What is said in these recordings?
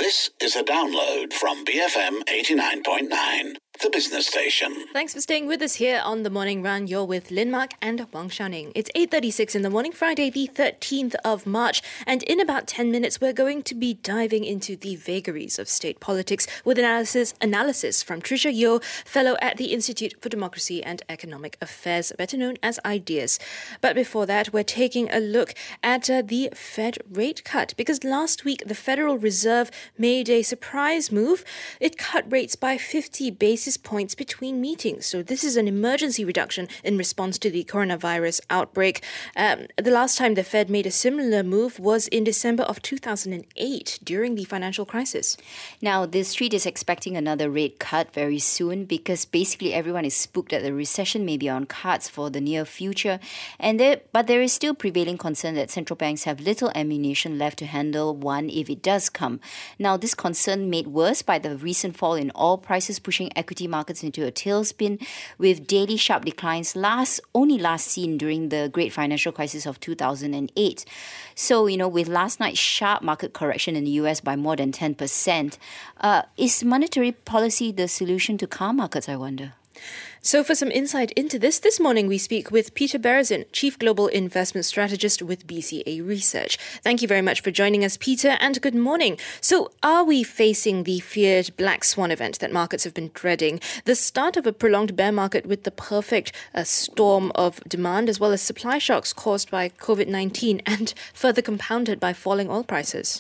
This is a download from BFM 89.9, the business station. Thanks for staying with us here on The Morning Run. You're with Lin Mark and Wang Xiaoning. It's 8:36 in the morning, Friday the 13th of March. And in about 10 minutes, we're going to be diving into the vagaries of state politics with analysis from Tricia Yeo, fellow at the Institute for Democracy and Economic Affairs, better known as IDEAS. But before that, we're taking a look at the Fed rate cut, because last week the Federal Reserve made a surprise move. It cut rates by 50 basis points between meetings. So this is an emergency reduction in response to the coronavirus outbreak. The last time the Fed made a similar move was in December of 2008 during the financial crisis. Now, the street is expecting another rate cut very soon because basically everyone is spooked that the recession may be on cards for the near future. But there is still prevailing concern that central banks have little ammunition left to handle one if it does come. Now, this concern made worse by the recent fall in oil prices, pushing equity markets into a tailspin, with daily sharp declines only last seen during the great financial crisis of 2008. So, with last night's sharp market correction in the US by more than 10%, is monetary policy the solution to calm markets, I wonder? So for some insight into this morning we speak with Peter Berezin, Chief Global Investment Strategist with BCA Research. Thank you very much for joining us, Peter, and good morning. So are we facing the feared black swan event that markets have been dreading, the start of a prolonged bear market with the perfect storm of demand as well as supply shocks caused by COVID-19 and further compounded by falling oil prices?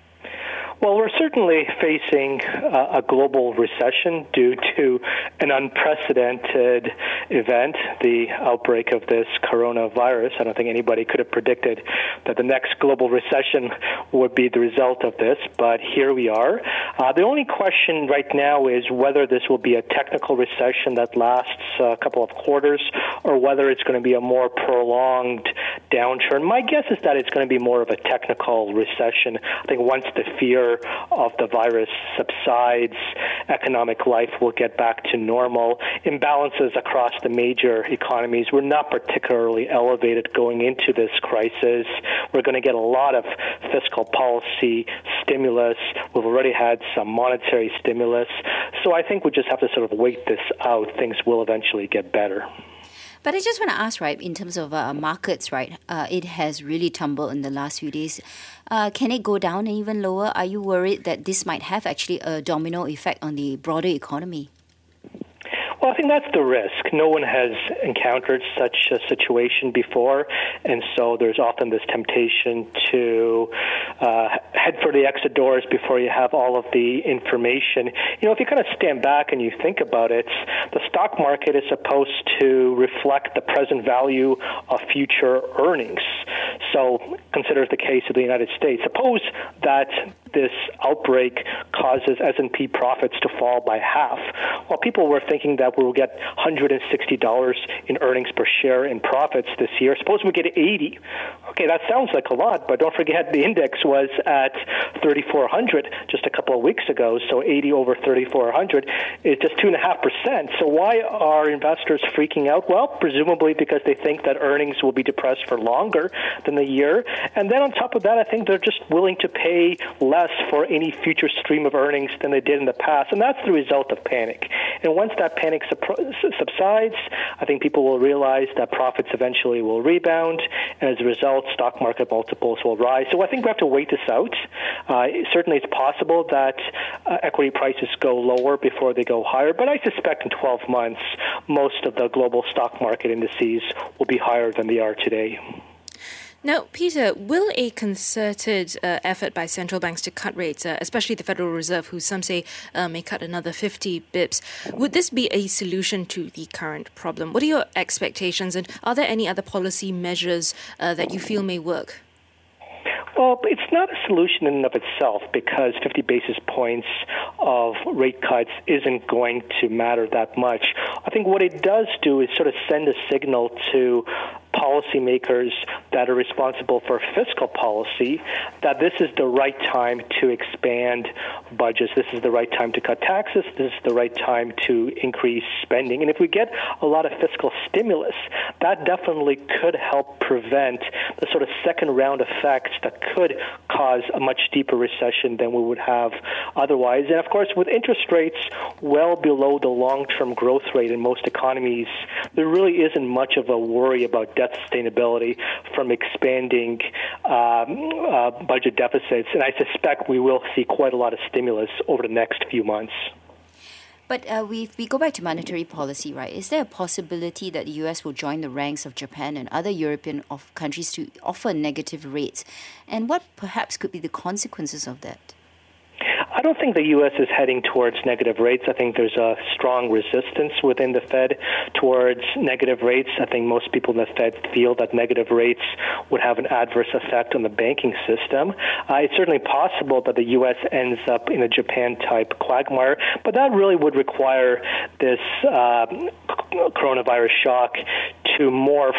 Well, we're certainly facing a global recession due to an unprecedented event, the outbreak of this coronavirus. I don't think anybody could have predicted that the next global recession would be the result of this, but here we are. The only question right now is whether this will be a technical recession that lasts a couple of quarters or whether it's going to be a more prolonged downturn. My guess is that it's going to be more of a technical recession. I think once the fear of the virus subsides, economic life will get back to normal. Imbalances across the major economies were not particularly elevated going into this crisis. We're going to get a lot of fiscal policy stimulus. We've already had some monetary stimulus. So I think we just have to sort of wait this out. Things will eventually get better. But I just want to ask, right, in terms of markets, right, it has really tumbled in the last few days. Can it go down even lower? Are you worried that this might have actually a domino effect on the broader economy? Well, I think that's the risk. No one has encountered such a situation before, and so there's often this temptation to head for the exit doors before you have all of the information. If you kind of stand back and you think about it, the stock market is supposed to reflect the present value of future earnings. So consider the case of the United States. Suppose that this outbreak causes S&P profits to fall by half. Well, people were thinking that we'll get $160 in earnings per share in profits this year. Suppose we get 80. Okay, that sounds like a lot, but don't forget the index was at 3,400 just a couple of weeks ago. So 80 over 3,400 is just 2.5%. So why are investors freaking out? Well, presumably because they think that earnings will be depressed for longer than the year. And then on top of that, I think they're just willing to pay less for any future stream of earnings than they did in the past. And that's the result of panic. And once that panic subsides, I think people will realize that profits eventually will rebound. And as a result, stock market multiples will rise. So I think we have to wait this out. Certainly it's possible that equity prices go lower before they go higher. But I suspect in 12 months, most of the global stock market indices will be higher than they are today. Now, Peter, will a concerted effort by central banks to cut rates, especially the Federal Reserve, who some say may cut another 50 bips, would this be a solution to the current problem? What are your expectations, and are there any other policy measures that you feel may work? Well, it's not a solution in and of itself because 50 basis points of rate cuts isn't going to matter that much. I think what it does do is sort of send a signal to policymakers that are responsible for fiscal policy that this is the right time to expand budgets. This is the right time to cut taxes. This is the right time to increase spending. And if we get a lot of fiscal stimulus, that definitely could help prevent the sort of second round effects that could cause a much deeper recession than we would have otherwise. And of course, with interest rates well below the long-term growth rate in most economies, there really isn't much of a worry about debt sustainability from expanding budget deficits. And I suspect we will see quite a lot of stimulus over the next few months. But if we go back to monetary policy, right, is there a possibility that the US will join the ranks of Japan and other European countries to offer negative rates? And what perhaps could be the consequences of that? I don't think the U.S. is heading towards negative rates. I think there's a strong resistance within the Fed towards negative rates. I think most people in the Fed feel that negative rates would have an adverse effect on the banking system. It's certainly possible that the U.S. ends up in a Japan-type quagmire, but that really would require this coronavirus shock to morph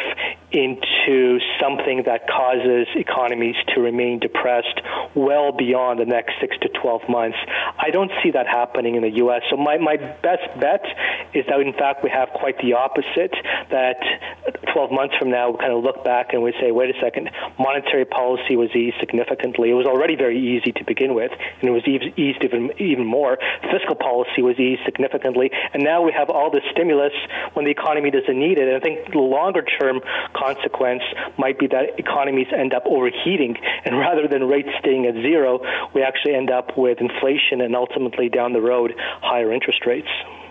into something that causes economies to remain depressed well beyond the next 6 to 12 months. I don't see that happening in the U.S. So my best bet is that, in fact, we have quite the opposite, that 12 months from now, we kind of look back and we say, wait a second, monetary policy was eased significantly. It was already very easy to begin with, and it was eased even more. Fiscal policy was eased significantly, and now we have all this stimulus when the economy doesn't need it. And I think the longer-term consequence might be that economies end up overheating, and rather than rates staying at zero, we actually end up with inflation and ultimately down the road higher interest rates.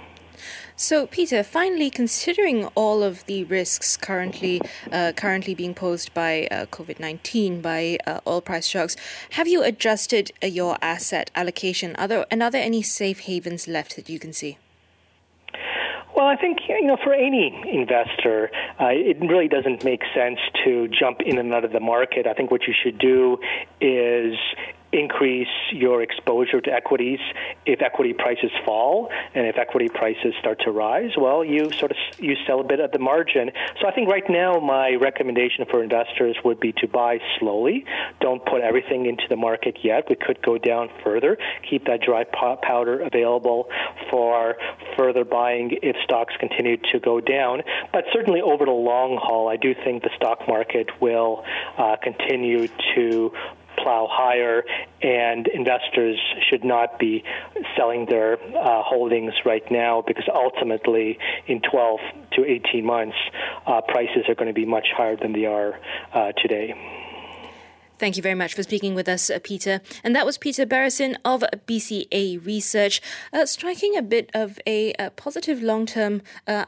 So, Peter, finally, considering all of the risks currently being posed by COVID-19, by oil price shocks, have you adjusted your asset allocation? Are there any safe havens left that you can see? Well, I think, for any investor, it really doesn't make sense to jump in and out of the market. I think what you should do is increase your exposure to equities if equity prices fall, and if equity prices start to rise, well, you sell a bit at the margin. So I think right now my recommendation for investors would be to buy slowly. Don't put everything into the market yet. We could go down further. Keep that dry powder available for further buying if stocks continue to go down. But certainly over the long haul, I do think the stock market will continue to plow higher, and investors should not be selling their holdings right now, because ultimately in 12 to 18 months, prices are going to be much higher than they are today. Thank you very much for speaking with us, Peter. And that was Peter Barrison of BCA Research, striking a bit of a positive long-term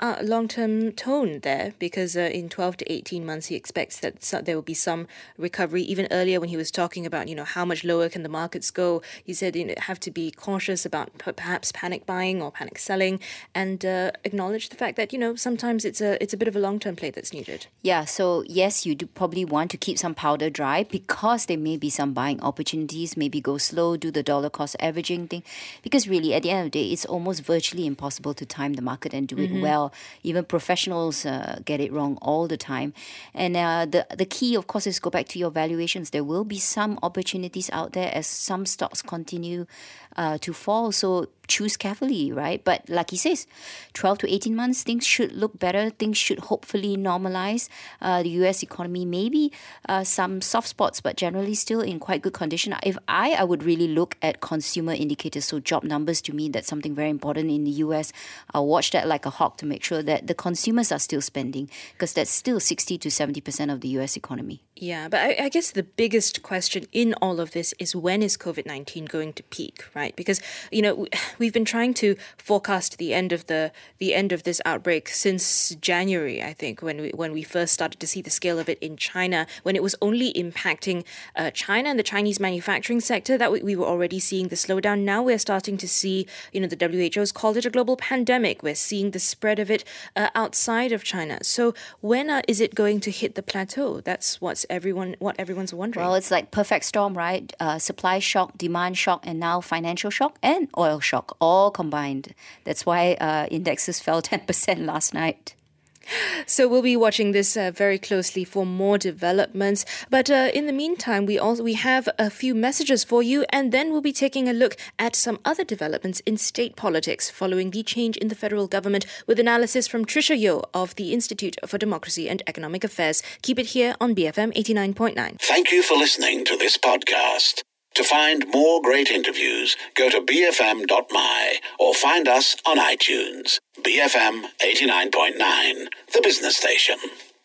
tone there, because in 12 to 18 months he expects that there will be some recovery. Even earlier when he was talking about, how much lower can the markets go, he said have to be cautious about perhaps panic buying or panic selling, and acknowledge the fact that, sometimes it's a bit of a long-term play that's needed. Yeah, so yes, you do probably want to keep some powder dry, because there may be some buying opportunities, maybe go slow, do the dollar cost averaging thing, because really at the end of the day, it's almost virtually impossible to time the market and do it well. Even professionals get it wrong all the time. And the key, of course, is go back to your valuations. There will be some opportunities out there as some stocks continue to fall. So choose carefully, right? But like he says, 12 to 18 months, things should look better. Things should hopefully normalize. The US economy, maybe some soft spots, but generally still in quite good condition. If I would really look at consumer indicators. So job numbers, to me, that's something very important in the US. I'll watch that like a hawk to make sure that the consumers are still spending, because that's still 60 to 70% of the US economy. Yeah, but I guess the biggest question in all of this is, when is COVID-19 going to peak, right? Because, we've been trying to forecast the end of this outbreak since January, I think, when we first started to see the scale of it in China, when it was only impacting China and the Chinese manufacturing sector, that we were already seeing the slowdown. Now we're starting to see, the WHO has called it a global pandemic. We're seeing the spread of it outside of China. So when is it going to hit the plateau? That's what everyone's wondering. Well, it's like perfect storm, right? Supply shock, demand shock, and now financial shock and oil shock, all combined. That's why indexes fell 10% last night. So we'll be watching this very closely for more developments. But in the meantime, we have a few messages for you, and then we'll be taking a look at some other developments in state politics following the change in the federal government, with analysis from Trisha Yeo of the Institute for Democracy and Economic Affairs. Keep it here on BFM 89.9. Thank you for listening to this podcast. To find more great interviews, go to bfm.my or find us on iTunes. BFM 89.9, the business station.